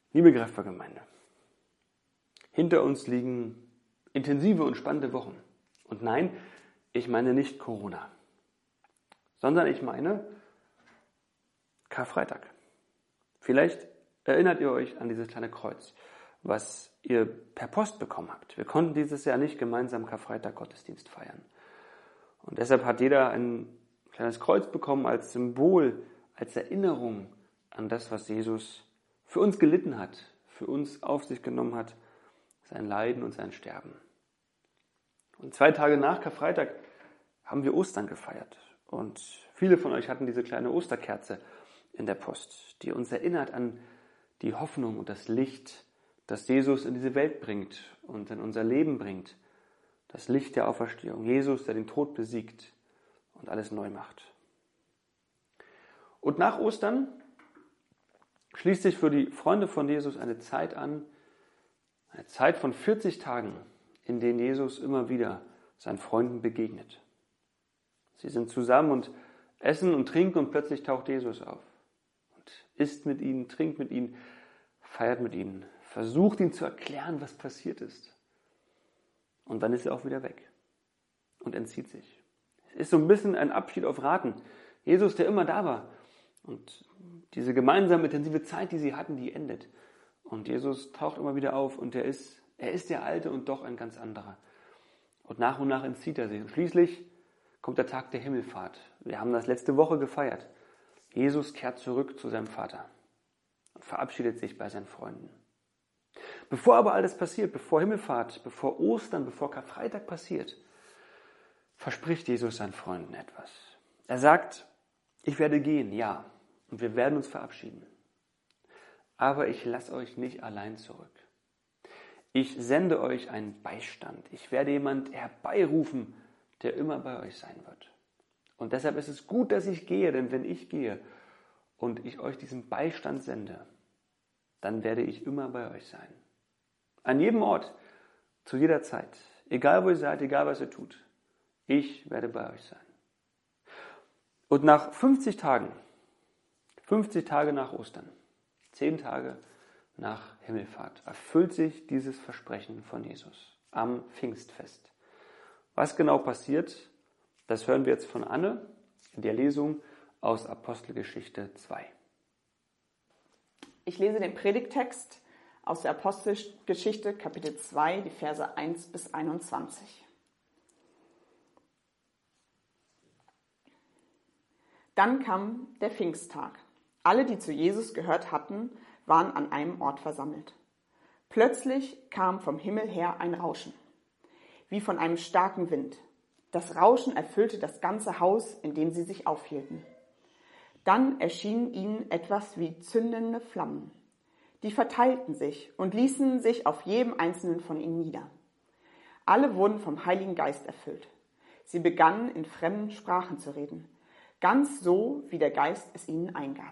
Liebe Greifbar-Gemeinde, hinter uns liegen intensive und spannende Wochen. Und nein, ich meine nicht Corona, sondern ich meine Karfreitag. Vielleicht erinnert ihr euch an dieses kleine Kreuz, was ihr per Post bekommen habt. Wir konnten dieses Jahr nicht gemeinsam Karfreitag-Gottesdienst feiern. Und deshalb hat jeder ein kleines Kreuz bekommen als Symbol, als Erinnerung an das, was Jesus für uns gelitten hat, für uns auf sich genommen hat, sein Leiden und sein Sterben. Und 2 Tage nach Karfreitag haben wir Ostern gefeiert. Und viele von euch hatten diese kleine Osterkerze in der Post, die uns erinnert an die Hoffnung und das Licht, das Jesus in diese Welt bringt und in unser Leben bringt. Das Licht der Auferstehung. Jesus, der den Tod besiegt und alles neu macht. Und nach Ostern schließt sich für die Freunde von Jesus eine Zeit an, eine Zeit von 40 Tagen, in denen Jesus immer wieder seinen Freunden begegnet. Sie sind zusammen und essen und trinken und plötzlich taucht Jesus auf und isst mit ihnen, trinkt mit ihnen, feiert mit ihnen, versucht ihnen zu erklären, was passiert ist. Und dann ist er auch wieder weg und entzieht sich. Es ist so ein bisschen ein Abschied auf Raten. Jesus, der immer da war. Und diese gemeinsame intensive Zeit, die sie hatten, die endet. Und Jesus taucht immer wieder auf und er ist der Alte und doch ein ganz anderer. Und nach entzieht er sich. Und schließlich kommt der Tag der Himmelfahrt. Wir haben das letzte Woche gefeiert. Jesus kehrt zurück zu seinem Vater und verabschiedet sich bei seinen Freunden. Bevor aber all das passiert, bevor Himmelfahrt, bevor Ostern, bevor Karfreitag passiert, verspricht Jesus seinen Freunden etwas. Er sagt, ich werde gehen, ja, und wir werden uns verabschieden. Aber ich lasse euch nicht allein zurück. Ich sende euch einen Beistand. Ich werde jemand herbeirufen, der immer bei euch sein wird. Und deshalb ist es gut, dass ich gehe, denn wenn ich gehe und ich euch diesen Beistand sende, dann werde ich immer bei euch sein. An jedem Ort, zu jeder Zeit, egal wo ihr seid, egal was ihr tut, ich werde bei euch sein. Und nach 50 Tagen, 50 Tage nach Ostern, 10 Tage nach Himmelfahrt, erfüllt sich dieses Versprechen von Jesus am Pfingstfest. Was genau passiert, das hören wir jetzt von Anne in der Lesung aus Apostelgeschichte 2. Ich lese den Predigttext aus der Apostelgeschichte, Kapitel 2, die Verse 1 bis 21. Dann kam der Pfingsttag. Alle, die zu Jesus gehört hatten, waren an einem Ort versammelt. Plötzlich kam vom Himmel her ein Rauschen, wie von einem starken Wind. Das Rauschen erfüllte das ganze Haus, in dem sie sich aufhielten. Dann erschien ihnen etwas wie zündende Flammen. Die verteilten sich und ließen sich auf jedem einzelnen von ihnen nieder. Alle wurden vom Heiligen Geist erfüllt. Sie begannen in fremden Sprachen zu reden, ganz so, wie der Geist es ihnen eingab.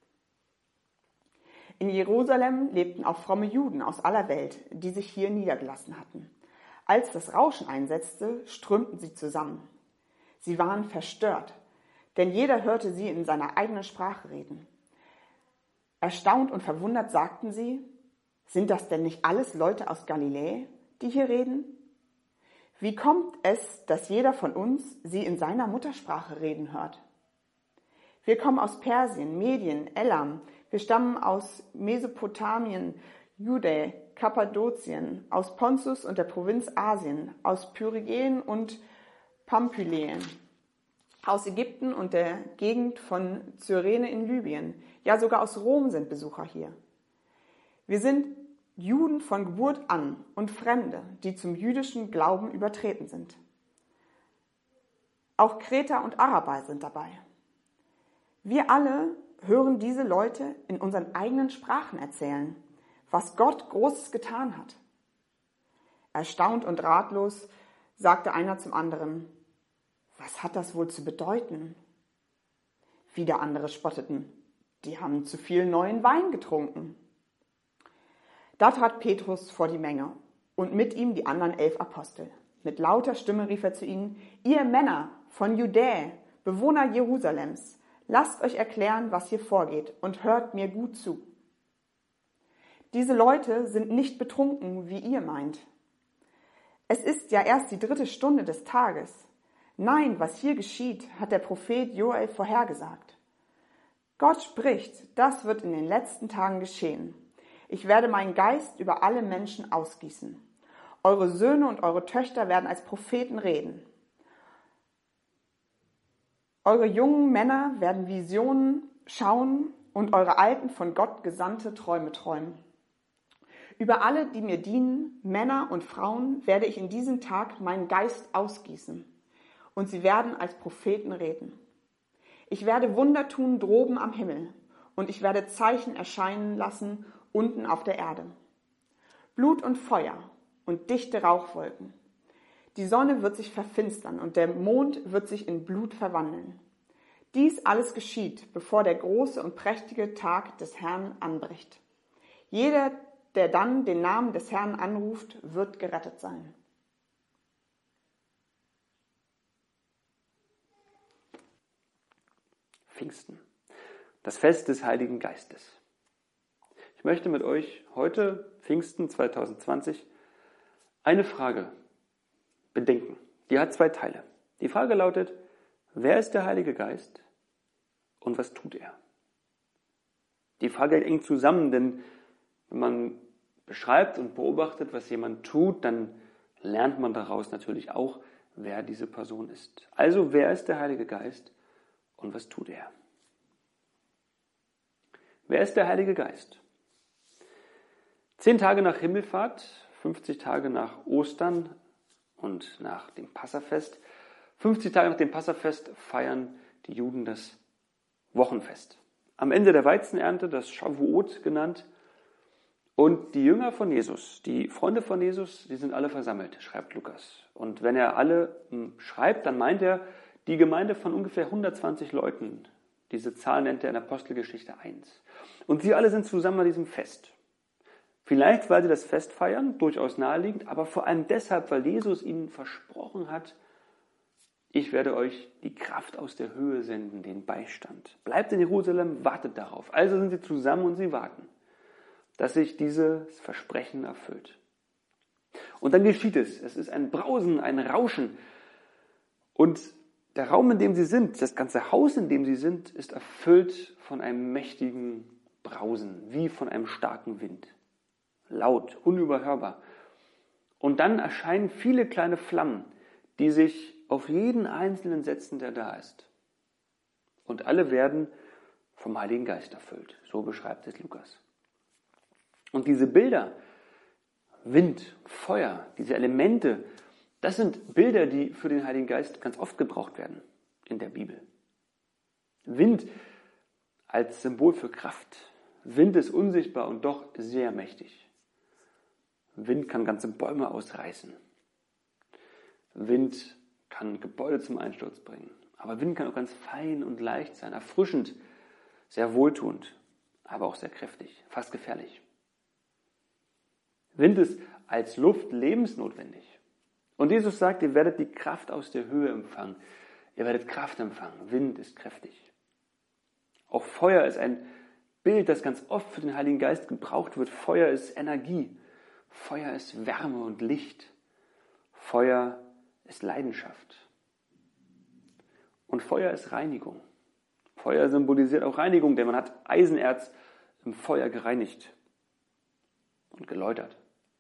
In Jerusalem lebten auch fromme Juden aus aller Welt, die sich hier niedergelassen hatten. Als das Rauschen einsetzte, strömten sie zusammen. Sie waren verstört, denn jeder hörte sie in seiner eigenen Sprache reden. Erstaunt und verwundert sagten sie, sind das denn nicht alles Leute aus Galiläa, die hier reden? Wie kommt es, dass jeder von uns sie in seiner Muttersprache reden hört? Wir kommen aus Persien, Medien, Elam. Wir stammen aus Mesopotamien, Judäa, Kappadokien, aus Pontus und der Provinz Asien, aus Pyrgen und Pamphylien, aus Ägypten und der Gegend von Cyrene in Libyen. Ja, sogar aus Rom sind Besucher hier. Wir sind Juden von Geburt an und Fremde, die zum jüdischen Glauben übertreten sind. Auch Kreter und Araber sind dabei. Wir alle hören diese Leute in unseren eigenen Sprachen erzählen, was Gott Großes getan hat. Erstaunt und ratlos sagte einer zum anderen, was hat das wohl zu bedeuten? Wieder andere spotteten, die haben zu viel neuen Wein getrunken. Da trat Petrus vor die Menge und mit ihm die anderen 11 Apostel. Mit lauter Stimme rief er zu ihnen, ihr Männer von Judäa, Bewohner Jerusalems, lasst euch erklären, was hier vorgeht und hört mir gut zu. Diese Leute sind nicht betrunken, wie ihr meint. Es ist ja erst die 3. Stunde des Tages. Nein, was hier geschieht, hat der Prophet Joel vorhergesagt. Gott spricht, das wird in den letzten Tagen geschehen. Ich werde meinen Geist über alle Menschen ausgießen. Eure Söhne und eure Töchter werden als Propheten reden. Eure jungen Männer werden Visionen schauen und eure Alten von Gott gesandte Träume träumen. Über alle, die mir dienen, Männer und Frauen, werde ich in diesem Tag meinen Geist ausgießen und sie werden als Propheten reden. Ich werde Wunder tun droben am Himmel und ich werde Zeichen erscheinen lassen unten auf der Erde. Blut und Feuer und dichte Rauchwolken. Die Sonne wird sich verfinstern und der Mond wird sich in Blut verwandeln. Dies alles geschieht, bevor der große und prächtige Tag des Herrn anbricht. Jeder, der dann den Namen des Herrn anruft, wird gerettet sein. Pfingsten, das Fest des Heiligen Geistes. Ich möchte mit euch heute, Pfingsten 2020, eine Frage bedenken. Die hat 2 Teile. Die Frage lautet, wer ist der Heilige Geist und was tut er? Die Frage hängt eng zusammen, denn wenn man beschreibt und beobachtet, was jemand tut, dann lernt man daraus natürlich auch, wer diese Person ist. Also, wer ist der Heilige Geist und was tut er? Wer ist der Heilige Geist? 10 Tage nach Himmelfahrt, 50 Tage nach Ostern und nach dem Passafest, 50 Tage nach dem Passafest feiern die Juden das Wochenfest. Am Ende der Weizenernte, das Shavuot genannt. Und die Jünger von Jesus, die Freunde von Jesus, die sind alle versammelt, schreibt Lukas. Und wenn er alle schreibt, dann meint er die Gemeinde von ungefähr 120 Leuten. Diese Zahl nennt er in Apostelgeschichte 1. Und sie alle sind zusammen an diesem Fest. Vielleicht, weil sie das Fest feiern, durchaus naheliegend, aber vor allem deshalb, weil Jesus ihnen versprochen hat, ich werde euch die Kraft aus der Höhe senden, den Beistand. Bleibt in Jerusalem, wartet darauf. Also sind sie zusammen und sie warten, dass sich dieses Versprechen erfüllt. Und dann geschieht es. Es ist ein Brausen, ein Rauschen. Und der Raum, in dem sie sind, das ganze Haus, in dem sie sind, ist erfüllt von einem mächtigen Brausen, wie von einem starken Wind. Laut, unüberhörbar. Und dann erscheinen viele kleine Flammen, die sich auf jeden Einzelnen setzen, der da ist. Und alle werden vom Heiligen Geist erfüllt. So beschreibt es Lukas. Und diese Bilder, Wind, Feuer, diese Elemente, das sind Bilder, die für den Heiligen Geist ganz oft gebraucht werden in der Bibel. Wind als Symbol für Kraft. Wind ist unsichtbar und doch sehr mächtig. Wind kann ganze Bäume ausreißen. Wind kann Gebäude zum Einsturz bringen. Aber Wind kann auch ganz fein und leicht sein, erfrischend, sehr wohltuend, aber auch sehr kräftig, fast gefährlich. Wind ist als Luft lebensnotwendig. Und Jesus sagt, ihr werdet die Kraft aus der Höhe empfangen. Ihr werdet Kraft empfangen. Wind ist kräftig. Auch Feuer ist ein Bild, das ganz oft für den Heiligen Geist gebraucht wird. Feuer ist Energie. Feuer ist Wärme und Licht. Feuer ist Leidenschaft. Und Feuer ist Reinigung. Feuer symbolisiert auch Reinigung, denn man hat Eisenerz im Feuer gereinigt und geläutert.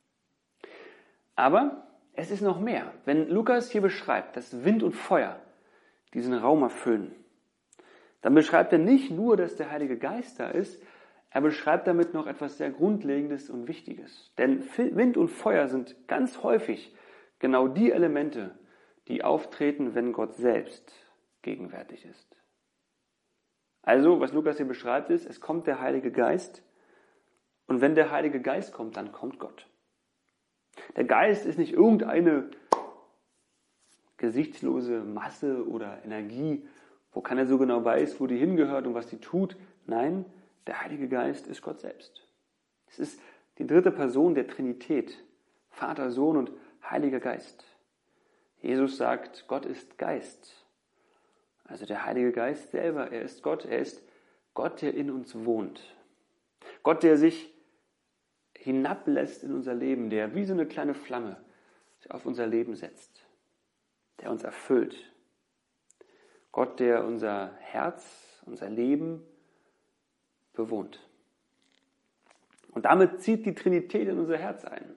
Aber es ist noch mehr. Wenn Lukas hier beschreibt, dass Wind und Feuer diesen Raum erfüllen, dann beschreibt er nicht nur, dass der Heilige Geist da ist, er beschreibt damit noch etwas sehr Grundlegendes und Wichtiges. Denn Wind und Feuer sind ganz häufig genau die Elemente, die auftreten, wenn Gott selbst gegenwärtig ist. Also, was Lukas hier beschreibt, ist, es kommt der Heilige Geist und wenn der Heilige Geist kommt, dann kommt Gott. Der Geist ist nicht irgendeine gesichtslose Masse oder Energie, wo keiner so genau weiß, wo die hingehört und was die tut. Nein, der Heilige Geist ist Gott selbst. Es ist die 3. Person der Trinität, Vater, Sohn und Heiliger Geist. Jesus sagt, Gott ist Geist. Also der Heilige Geist selber, er ist Gott, der in uns wohnt. Gott, der sich hinablässt in unser Leben, der wie so eine kleine Flamme sich auf unser Leben setzt, der uns erfüllt. Gott, der unser Herz, unser Leben bewohnt. Und damit zieht die Trinität in unser Herz ein.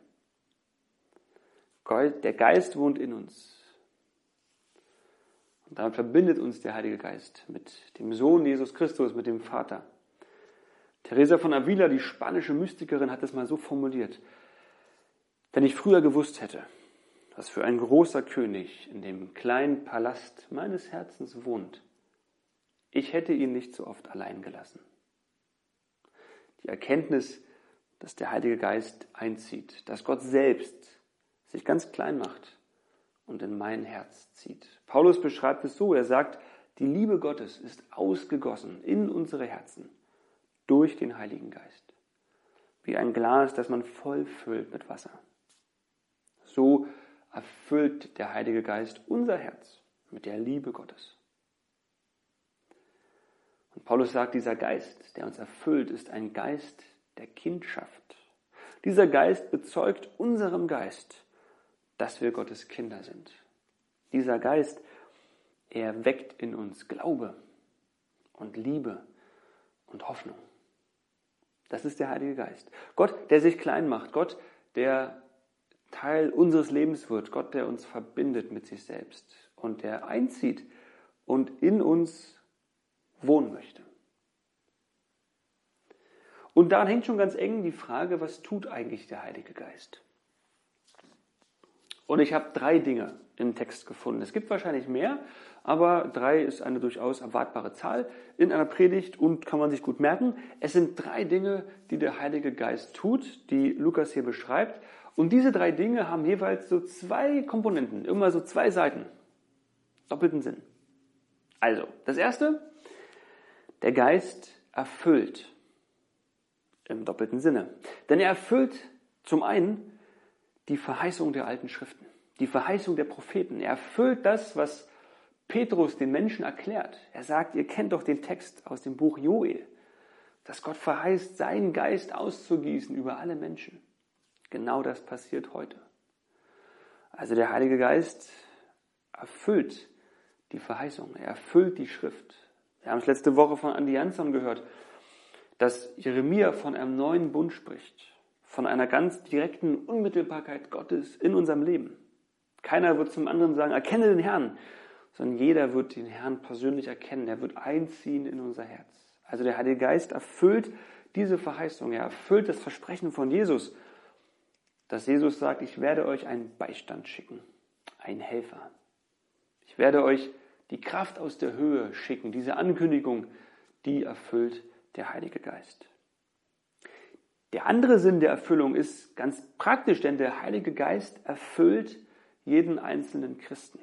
Der Geist wohnt in uns. Und damit verbindet uns der Heilige Geist mit dem Sohn Jesus Christus, mit dem Vater. Teresa von Avila, die spanische Mystikerin, hat es mal so formuliert: Wenn ich früher gewusst hätte, was für ein großer König in dem kleinen Palast meines Herzens wohnt, ich hätte ihn nicht so oft allein gelassen. Die Erkenntnis, dass der Heilige Geist einzieht, dass Gott selbst sich ganz klein macht und in mein Herz zieht. Paulus beschreibt es so, er sagt, die Liebe Gottes ist ausgegossen in unsere Herzen durch den Heiligen Geist. Wie ein Glas, das man voll füllt mit Wasser. So erfüllt der Heilige Geist unser Herz mit der Liebe Gottes. Und Paulus sagt, dieser Geist, der uns erfüllt, ist ein Geist der Kindschaft. Dieser Geist bezeugt unserem Geist, dass wir Gottes Kinder sind. Dieser Geist, er weckt in uns Glaube und Liebe und Hoffnung. Das ist der Heilige Geist. Gott, der sich klein macht. Gott, der Teil unseres Lebens wird. Gott, der uns verbindet mit sich selbst und der einzieht und in uns wohnen möchte. Und daran hängt schon ganz eng die Frage, was tut eigentlich der Heilige Geist? Und ich habe 3 Dinge im Text gefunden. Es gibt wahrscheinlich mehr, aber 3 ist eine durchaus erwartbare Zahl in einer Predigt und kann man sich gut merken. Es sind 3 Dinge, die der Heilige Geist tut, die Lukas hier beschreibt. Und diese 3 Dinge haben jeweils so 2 Komponenten, immer so 2 Seiten. Doppelten Sinn. Also, das erste, der Geist erfüllt. Im doppelten Sinne. Denn er erfüllt zum einen die Verheißung der alten Schriften, die Verheißung der Propheten. Er erfüllt das, was Petrus den Menschen erklärt. Er sagt, ihr kennt doch den Text aus dem Buch Joel, dass Gott verheißt, seinen Geist auszugießen über alle Menschen. Genau das passiert heute. Also der Heilige Geist erfüllt die Verheißung, er erfüllt die Schrift. Wir haben es letzte Woche von Andi Jansson gehört, dass Jeremia von einem neuen Bund spricht, von einer ganz direkten Unmittelbarkeit Gottes in unserem Leben. Keiner wird zum anderen sagen, erkenne den Herrn, sondern jeder wird den Herrn persönlich erkennen. Er wird einziehen in unser Herz. Also der Heilige Geist erfüllt diese Verheißung. Er erfüllt das Versprechen von Jesus, dass Jesus sagt, ich werde euch einen Beistand schicken, einen Helfer. Ich werde euch die Kraft aus der Höhe schicken. Diese Ankündigung, die erfüllt der Heilige Geist. Der andere Sinn der Erfüllung ist ganz praktisch, denn der Heilige Geist erfüllt jeden einzelnen Christen.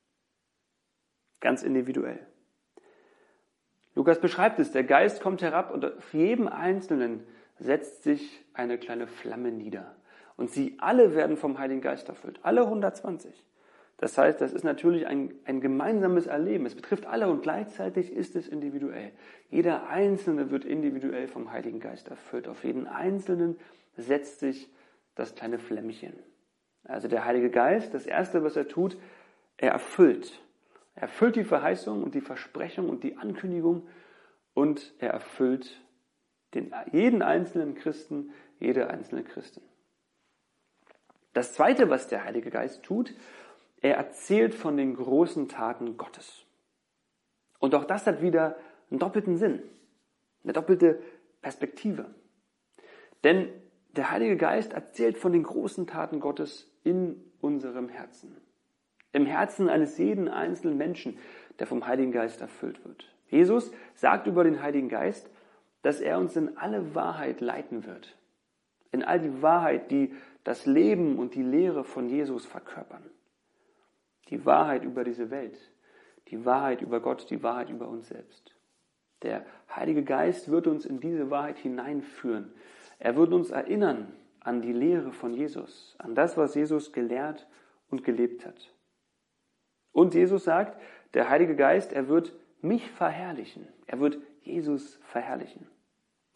Ganz individuell. Lukas beschreibt es, der Geist kommt herab und auf jedem Einzelnen setzt sich eine kleine Flamme nieder. Und sie alle werden vom Heiligen Geist erfüllt, alle 120. Das heißt, das ist natürlich ein gemeinsames Erleben. Es betrifft alle und gleichzeitig ist es individuell. Jeder Einzelne wird individuell vom Heiligen Geist erfüllt. Auf jeden Einzelnen setzt sich das kleine Flämmchen. Also der Heilige Geist, das Erste, was er tut, er erfüllt. Er erfüllt die Verheißung und die Versprechung und die Ankündigung und er erfüllt jeden einzelnen Christen, jede einzelne Christin. Das Zweite, was der Heilige Geist tut, er erzählt von den großen Taten Gottes. Und auch das hat wieder einen doppelten Sinn, eine doppelte Perspektive. Denn der Heilige Geist erzählt von den großen Taten Gottes in unserem Herzen. Im Herzen eines jeden einzelnen Menschen, der vom Heiligen Geist erfüllt wird. Jesus sagt über den Heiligen Geist, dass er uns in alle Wahrheit leiten wird. In all die Wahrheit, die das Leben und die Lehre von Jesus verkörpern. Die Wahrheit über diese Welt, die Wahrheit über Gott, die Wahrheit über uns selbst. Der Heilige Geist wird uns in diese Wahrheit hineinführen. Er wird uns erinnern an die Lehre von Jesus, an das, was Jesus gelehrt und gelebt hat. Und Jesus sagt, der Heilige Geist, er wird mich verherrlichen. Er wird Jesus verherrlichen.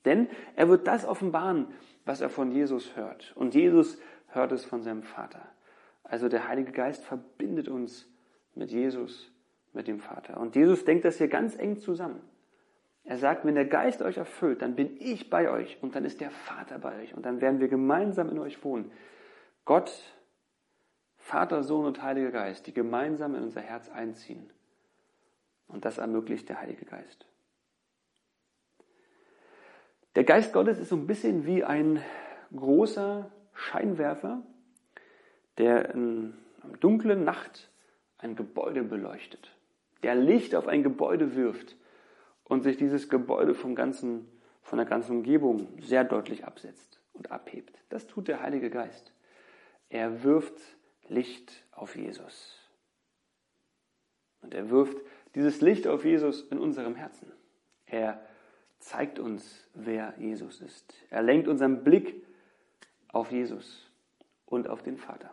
Denn er wird das offenbaren, was er von Jesus hört. Und Jesus hört es von seinem Vater. Also der Heilige Geist verbindet uns mit Jesus, mit dem Vater. Und Jesus denkt das hier ganz eng zusammen. Er sagt, wenn der Geist euch erfüllt, dann bin ich bei euch und dann ist der Vater bei euch und dann werden wir gemeinsam in euch wohnen. Gott, Vater, Sohn und Heiliger Geist, die gemeinsam in unser Herz einziehen. Und das ermöglicht der Heilige Geist. Der Geist Gottes ist so ein bisschen wie ein großer Scheinwerfer, der in einer dunklen Nacht ein Gebäude beleuchtet, der Licht auf ein Gebäude wirft und sich dieses Gebäude von der ganzen Umgebung sehr deutlich absetzt und abhebt. Das tut der Heilige Geist. Er wirft Licht auf Jesus. Und er wirft dieses Licht auf Jesus in unserem Herzen. Er zeigt uns, wer Jesus ist. Er lenkt unseren Blick auf Jesus und auf den Vater.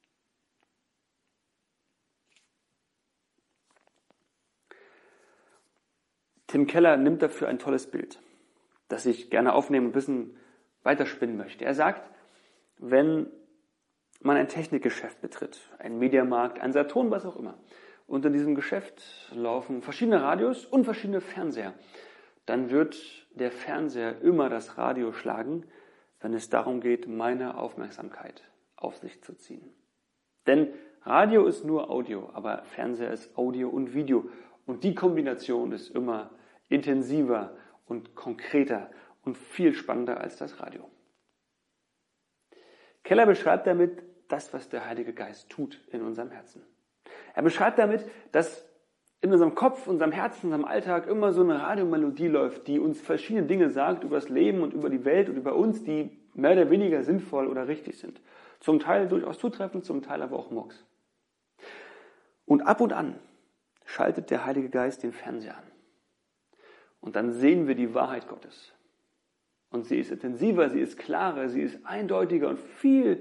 Tim Keller nimmt dafür ein tolles Bild, das ich gerne aufnehmen und ein bisschen weiterspinnen möchte. Er sagt, wenn man ein Technikgeschäft betritt, ein Mediamarkt, ein Saturn, was auch immer, und in diesem Geschäft laufen verschiedene Radios und verschiedene Fernseher, dann wird der Fernseher immer das Radio schlagen, wenn es darum geht, meine Aufmerksamkeit auf sich zu ziehen. Denn Radio ist nur Audio, aber Fernseher ist Audio und Video. Und die Kombination ist immer intensiver und konkreter und viel spannender als das Radio. Keller beschreibt damit das, was der Heilige Geist tut in unserem Herzen. Er beschreibt damit, dass in unserem Kopf, unserem Herzen, unserem Alltag immer so eine Radiomelodie läuft, die uns verschiedene Dinge sagt über das Leben und über die Welt und über uns, die mehr oder weniger sinnvoll oder richtig sind. Zum Teil durchaus zutreffend, zum Teil aber auch Murks. Und an schaltet der Heilige Geist den Fernseher an. Und dann sehen wir die Wahrheit Gottes. Und sie ist intensiver, sie ist klarer, sie ist eindeutiger und viel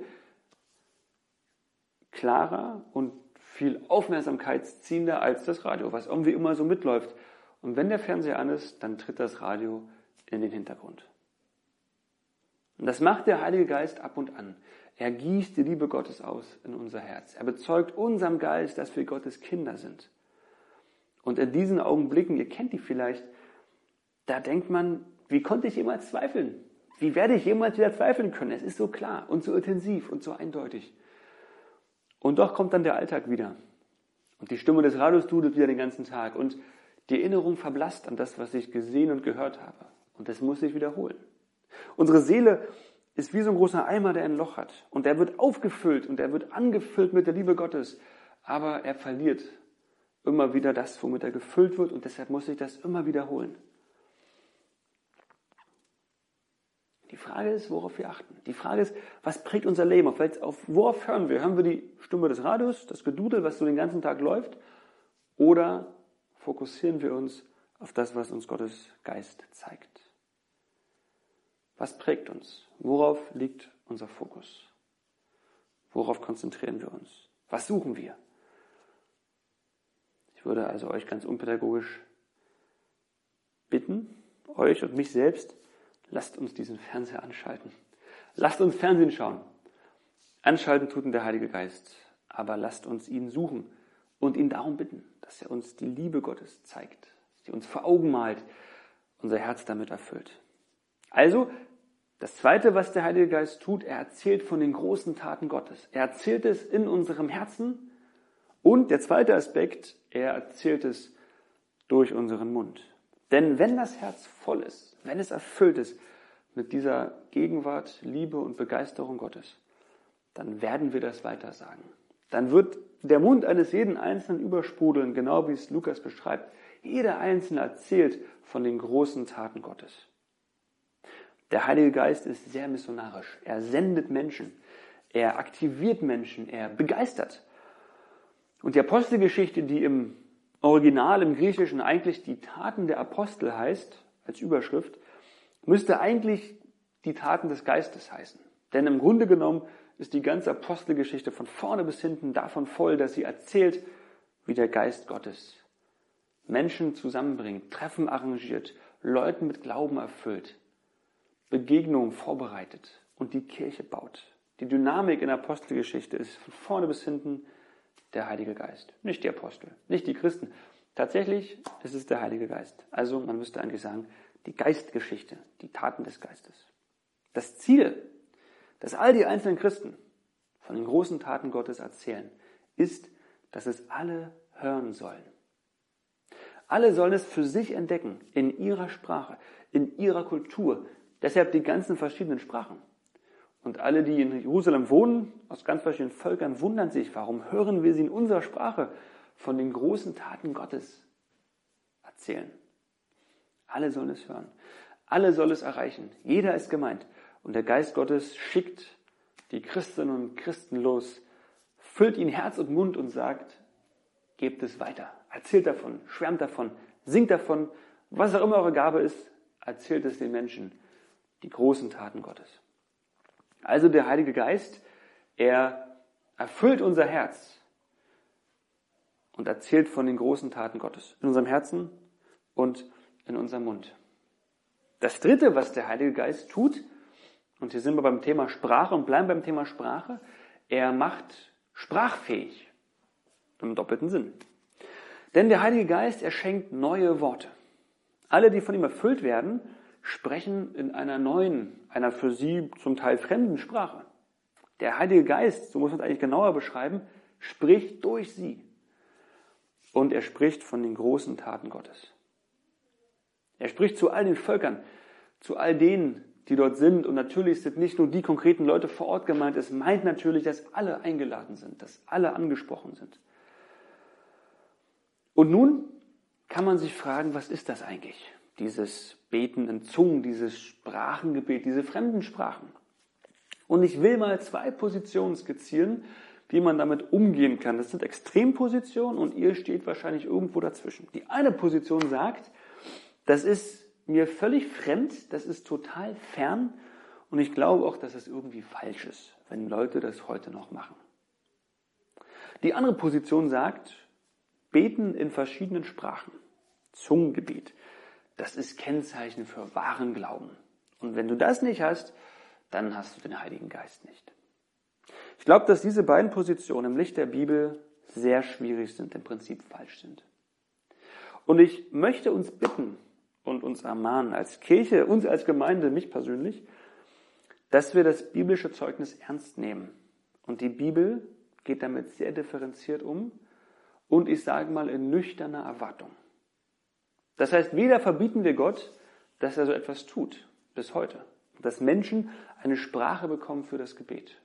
klarer und viel aufmerksamkeitsziehender als das Radio, was irgendwie immer so mitläuft. Und wenn der Fernseher an ist, dann tritt das Radio in den Hintergrund. Und das macht der Heilige Geist ab und an. Er gießt die Liebe Gottes aus in unser Herz. Er bezeugt unserem Geist, dass wir Gottes Kinder sind. Und in diesen Augenblicken, ihr kennt die vielleicht, da denkt man, wie konnte ich jemals zweifeln? Wie werde ich jemals wieder zweifeln können? Es ist so klar und so intensiv und so eindeutig. Und doch kommt dann der Alltag wieder. Und die Stimme des Radios dudelt wieder den ganzen Tag. Und die Erinnerung verblasst an das, was ich gesehen und gehört habe. Und das muss sich wiederholen. Unsere Seele ist wie so ein großer Eimer, der ein Loch hat. Und der wird aufgefüllt und er wird angefüllt mit der Liebe Gottes. Aber er verliert immer wieder das, womit er gefüllt wird. Und deshalb muss ich das immer wiederholen. Die Frage ist, worauf wir achten. Die Frage ist, was prägt unser Leben? Worauf hören wir? Hören wir die Stimme des Radios, das Gedudel, was so den ganzen Tag läuft? Oder fokussieren wir uns auf das, was uns Gottes Geist zeigt? Was prägt uns? Worauf liegt unser Fokus? Worauf konzentrieren wir uns? Was suchen wir? Ich würde also euch ganz unpädagogisch bitten, euch und mich selbst, lasst uns diesen Fernseher anschalten. Lasst uns Fernsehen schauen. Anschalten tut ihn der Heilige Geist. Aber lasst uns ihn suchen und ihn darum bitten, dass er uns die Liebe Gottes zeigt, die uns vor Augen malt, unser Herz damit erfüllt. Also, das Zweite, was der Heilige Geist tut, er erzählt von den großen Taten Gottes. Er erzählt es in unserem Herzen. Und der zweite Aspekt, er erzählt es durch unseren Mund. Denn wenn das Herz voll ist, wenn es erfüllt ist mit dieser Gegenwart, Liebe und Begeisterung Gottes, dann werden wir das weiter sagen. Dann wird der Mund eines jeden Einzelnen übersprudeln, genau wie es Lukas beschreibt. Jeder Einzelne erzählt von den großen Taten Gottes. Der Heilige Geist ist sehr missionarisch. Er sendet Menschen, er aktiviert Menschen, er begeistert. Und die Apostelgeschichte, die im Original, im Griechischen eigentlich die Taten der Apostel heißt, als Überschrift, müsste eigentlich die Taten des Geistes heißen. Denn im Grunde genommen ist die ganze Apostelgeschichte von vorne bis hinten davon voll, dass sie erzählt, wie der Geist Gottes Menschen zusammenbringt, Treffen arrangiert, Leuten mit Glauben erfüllt, Begegnung vorbereitet und die Kirche baut. Die Dynamik in der Apostelgeschichte ist von vorne bis hinten der Heilige Geist. Nicht die Apostel, nicht die Christen. Tatsächlich ist es der Heilige Geist. Also man müsste eigentlich sagen, die Geistgeschichte, die Taten des Geistes. Das Ziel, dass all die einzelnen Christen von den großen Taten Gottes erzählen, ist, dass es alle hören sollen. Alle sollen es für sich entdecken, in ihrer Sprache, in ihrer Kultur. Deshalb die ganzen verschiedenen Sprachen. Und alle, die in Jerusalem wohnen, aus ganz verschiedenen Völkern, wundern sich, warum hören wir sie in unserer Sprache von den großen Taten Gottes erzählen. Alle sollen es hören. Alle soll es erreichen. Jeder ist gemeint. Und der Geist Gottes schickt die Christinnen und Christen los, füllt ihnen Herz und Mund und sagt, gebt es weiter. Erzählt davon, schwärmt davon, singt davon, was auch immer eure Gabe ist, erzählt es den Menschen, die großen Taten Gottes. Also der Heilige Geist, er erfüllt unser Herz und erzählt von den großen Taten Gottes in unserem Herzen und in unserem Mund. Das Dritte, was der Heilige Geist tut, und hier sind wir beim Thema Sprache und bleiben beim Thema Sprache, er macht sprachfähig, im doppelten Sinn. Denn der Heilige Geist, er schenkt neue Worte. Alle, die von ihm erfüllt werden, sprechen in einer neuen, einer für sie zum Teil fremden Sprache. Der Heilige Geist, so muss man es eigentlich genauer beschreiben, spricht durch sie. Und er spricht von den großen Taten Gottes. Er spricht zu all den Völkern, zu all denen, die dort sind. Und natürlich sind nicht nur die konkreten Leute vor Ort gemeint. Es meint natürlich, dass alle eingeladen sind, dass alle angesprochen sind. Und nun kann man sich fragen, was ist das eigentlich? Dieses Beten in Zungen, dieses Sprachengebet, diese fremden Sprachen. Und ich will mal 2 Positionen skizzieren, wie man damit umgehen kann. Das sind Extrempositionen und ihr steht wahrscheinlich irgendwo dazwischen. Die eine Position sagt, das ist mir völlig fremd, das ist total fern und ich glaube auch, dass es irgendwie falsch ist, wenn Leute das heute noch machen. Die andere Position sagt, Beten in verschiedenen Sprachen, Zungengebet, das ist Kennzeichen für wahren Glauben. Und wenn du das nicht hast, dann hast du den Heiligen Geist nicht. Ich glaube, dass diese beiden Positionen im Licht der Bibel sehr schwierig sind, im Prinzip falsch sind. Und ich möchte uns bitten und uns ermahnen, als Kirche, uns als Gemeinde, mich persönlich, dass wir das biblische Zeugnis ernst nehmen. Und die Bibel geht damit sehr differenziert um und ich sage mal in nüchterner Erwartung. Das heißt, weder verbieten wir Gott, dass er so etwas tut, bis heute, dass Menschen eine Sprache bekommen für das Gebet.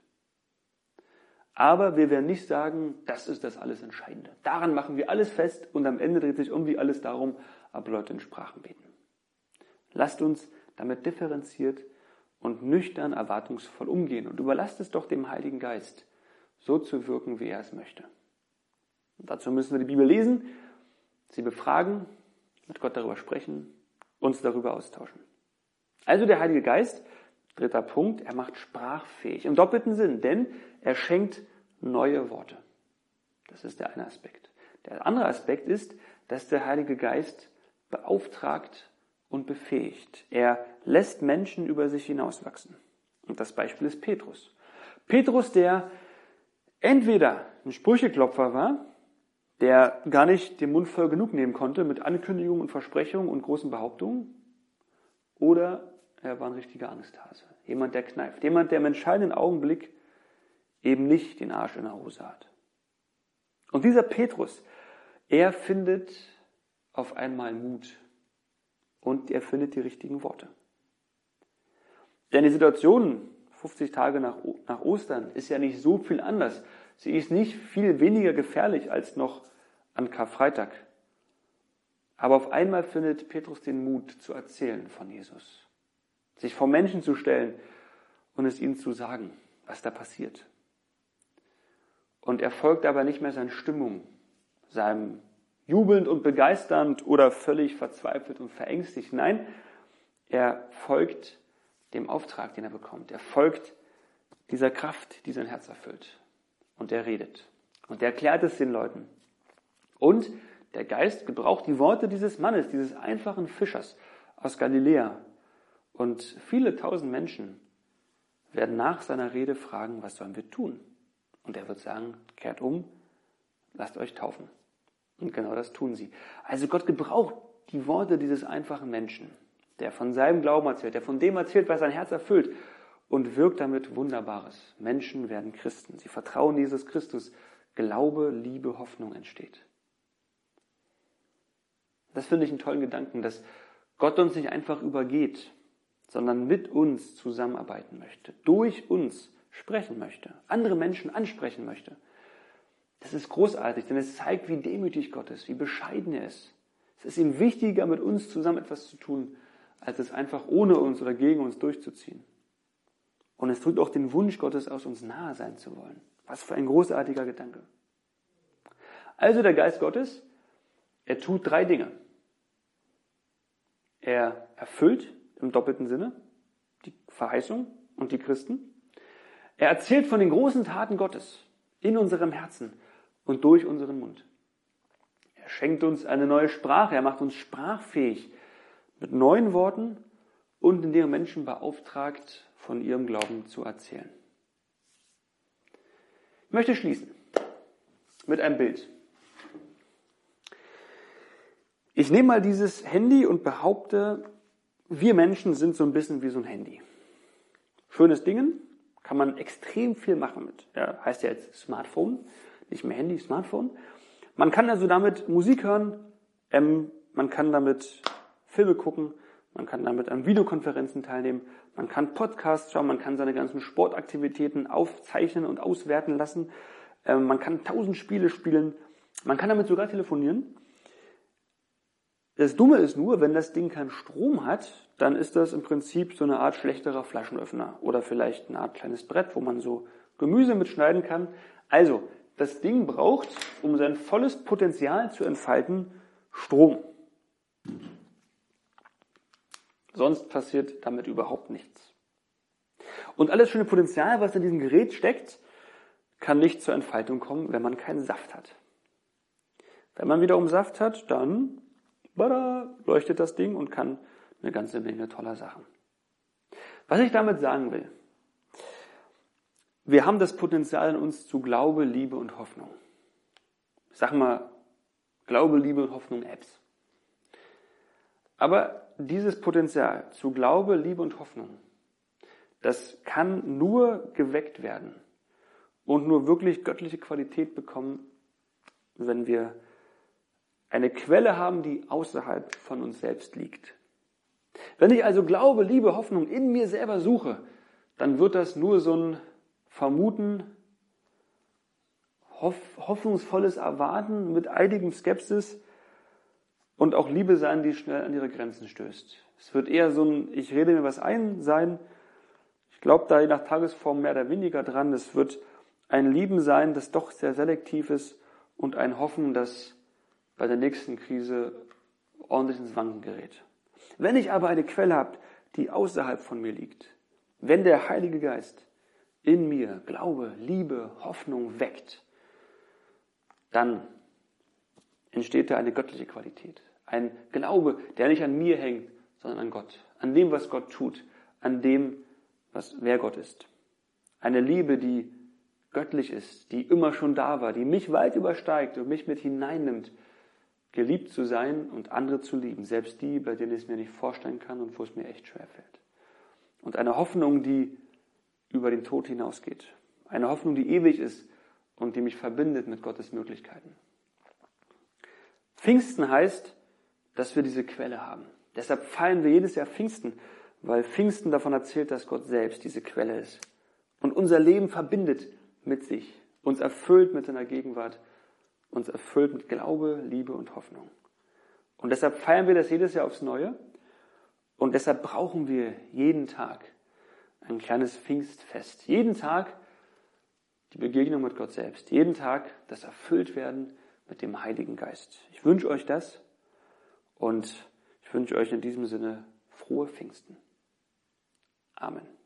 Aber wir werden nicht sagen, das ist das alles Entscheidende. Daran machen wir alles fest und am Ende dreht sich irgendwie alles darum, ob Leute in Sprachen beten. Lasst uns damit differenziert und nüchtern erwartungsvoll umgehen und überlasst es doch dem Heiligen Geist, so zu wirken, wie er es möchte. Und dazu müssen wir die Bibel lesen, sie befragen, mit Gott darüber sprechen, uns darüber austauschen. Also der Heilige Geist, 3. Punkt, er macht sprachfähig, im doppelten Sinn, denn er schenkt neue Worte. Das ist der eine Aspekt. Der andere Aspekt ist, dass der Heilige Geist beauftragt und befähigt. Er lässt Menschen über sich hinauswachsen. Und das Beispiel ist Petrus. Petrus, der entweder ein Sprücheklopfer war, der gar nicht den Mund voll genug nehmen konnte mit Ankündigungen und Versprechungen und großen Behauptungen, oder er war ein richtiger Angsthase. Jemand, der kneift. Jemand, der im entscheidenden Augenblick eben nicht den Arsch in der Hose hat. Und dieser Petrus, er findet auf einmal Mut. Und er findet die richtigen Worte. Denn die Situation 50 Tage nach Ostern ist ja nicht so viel anders. Sie ist nicht viel weniger gefährlich als noch an Karfreitag. Aber auf einmal findet Petrus den Mut zu erzählen von Jesus. Sich vor Menschen zu stellen und es ihnen zu sagen, was da passiert. Und er folgt aber nicht mehr seiner Stimmung, seinem jubelnd und begeisternd oder völlig verzweifelt und verängstigt. Nein, er folgt dem Auftrag, den er bekommt. Er folgt dieser Kraft, die sein Herz erfüllt. Und er redet. Und er erklärt es den Leuten. Und der Geist gebraucht die Worte dieses Mannes, dieses einfachen Fischers aus Galiläa Und viele tausend Menschen werden nach seiner Rede fragen, was sollen wir tun? Und er wird sagen, kehrt um, lasst euch taufen. Und genau das tun sie. Also Gott gebraucht die Worte dieses einfachen Menschen, der von seinem Glauben erzählt, der von dem erzählt, was sein Herz erfüllt, und wirkt damit Wunderbares. Menschen werden Christen. Sie vertrauen Jesus Christus. Glaube, Liebe, Hoffnung entsteht. Das finde ich einen tollen Gedanken, dass Gott uns nicht einfach übergeht, sondern mit uns zusammenarbeiten möchte, durch uns sprechen möchte, andere Menschen ansprechen möchte. Das ist großartig, denn es zeigt, wie demütig Gott ist, wie bescheiden er ist. Es ist ihm wichtiger, mit uns zusammen etwas zu tun, als es einfach ohne uns oder gegen uns durchzuziehen. Und es drückt auch den Wunsch Gottes aus, uns nahe sein zu wollen. Was für ein großartiger Gedanke. Also der Geist Gottes, er tut 3 Dinge. Er erfüllt im doppelten Sinne die Verheißung und die Christen. Er erzählt von den großen Taten Gottes in unserem Herzen und durch unseren Mund. Er schenkt uns eine neue Sprache, er macht uns sprachfähig mit neuen Worten und indem er Menschen beauftragt, von ihrem Glauben zu erzählen. Ich möchte schließen mit einem Bild. Ich nehme mal dieses Handy und behaupte, wir Menschen sind so ein bisschen wie so ein Handy. Schönes Ding, kann man extrem viel machen mit. Ja, heißt ja jetzt Smartphone, nicht mehr Handy, Smartphone. Man kann also damit Musik hören, man kann damit Filme gucken, man kann damit an Videokonferenzen teilnehmen, man kann Podcasts schauen, man kann seine ganzen Sportaktivitäten aufzeichnen und auswerten lassen, man kann 1000 Spiele spielen, man kann damit sogar telefonieren. Das Dumme ist nur, wenn das Ding keinen Strom hat, dann ist das im Prinzip so eine Art schlechterer Flaschenöffner oder vielleicht eine Art kleines Brett, wo man so Gemüse mitschneiden kann. Also, das Ding braucht, um sein volles Potenzial zu entfalten, Strom. Sonst passiert damit überhaupt nichts. Und alles schöne Potenzial, was in diesem Gerät steckt, kann nicht zur Entfaltung kommen, wenn man keinen Saft hat. Wenn man wiederum Saft hat, dann leuchtet das Ding und kann eine ganze Menge toller Sachen. Was ich damit sagen will, wir haben das Potenzial in uns zu Glaube, Liebe und Hoffnung. Ich sag mal, Glaube, Liebe und Hoffnung Apps. Aber dieses Potenzial zu Glaube, Liebe und Hoffnung, das kann nur geweckt werden und nur wirklich göttliche Qualität bekommen, wenn wir eine Quelle haben, die außerhalb von uns selbst liegt. Wenn ich also Glaube, Liebe, Hoffnung in mir selber suche, dann wird das nur so ein Vermuten, hoffnungsvolles Erwarten mit eiligem Skepsis und auch Liebe sein, die schnell an ihre Grenzen stößt. Es wird eher so ein, ich rede mir was ein sein. Ich glaube da je nach Tagesform mehr oder weniger dran. Es wird ein Lieben sein, das doch sehr selektiv ist und ein Hoffen, das bei der nächsten Krise ordentlich ins Wanken gerät. Wenn ich aber eine Quelle habe, die außerhalb von mir liegt, wenn der Heilige Geist in mir Glaube, Liebe, Hoffnung weckt, dann entsteht da eine göttliche Qualität. Ein Glaube, der nicht an mir hängt, sondern an Gott. An dem, was Gott tut. An dem, wer Gott ist. Eine Liebe, die göttlich ist, die immer schon da war, die mich weit übersteigt und mich mit hineinnimmt, geliebt zu sein und andere zu lieben, selbst die, bei denen ich es mir nicht vorstellen kann und wo es mir echt schwerfällt. Und eine Hoffnung, die über den Tod hinausgeht. Eine Hoffnung, die ewig ist und die mich verbindet mit Gottes Möglichkeiten. Pfingsten heißt, dass wir diese Quelle haben. Deshalb feiern wir jedes Jahr Pfingsten, weil Pfingsten davon erzählt, dass Gott selbst diese Quelle ist. Und unser Leben verbindet mit sich, uns erfüllt mit seiner Gegenwart, uns erfüllt mit Glaube, Liebe und Hoffnung. Und deshalb feiern wir das jedes Jahr aufs Neue. Und deshalb brauchen wir jeden Tag ein kleines Pfingstfest. Jeden Tag die Begegnung mit Gott selbst. Jeden Tag das Erfülltwerden mit dem Heiligen Geist. Ich wünsche euch das und ich wünsche euch in diesem Sinne frohe Pfingsten. Amen.